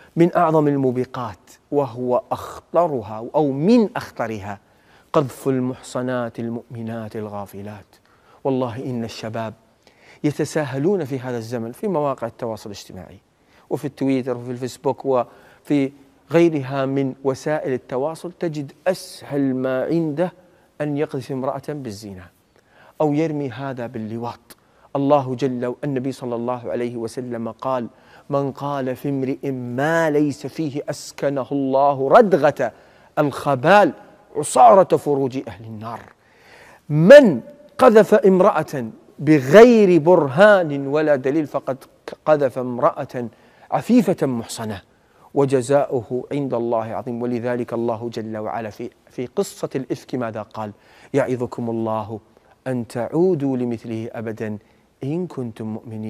من أعظم الموبقات وهو أخطرها أو من أخطرها قذف المحصنات المؤمنات الغافلات. والله إن الشباب يتساهلون في هذا الزمن في مواقع التواصل الاجتماعي وفي التويتر وفي الفيسبوك وفي غيرها من وسائل التواصل، تجد أسهل ما عنده أن يقذف امرأة بالزنا أو يرمي هذا باللواط. الله جل النبي صلى الله عليه وسلم قال: من قال في امرئ ما ليس فيه أسكنه الله ردغة الخبال عصارة فروج أهل النار. من قذف امرأة بغير برهان ولا دليل فقد قذف امرأة عفيفة محصنة، وجزاؤه عند الله عظيم. ولذلك الله جل وعلا في قصة الإفك ماذا قال؟ يعظكم الله أن تعودوا لمثله أبدا إن كنتم مؤمنين.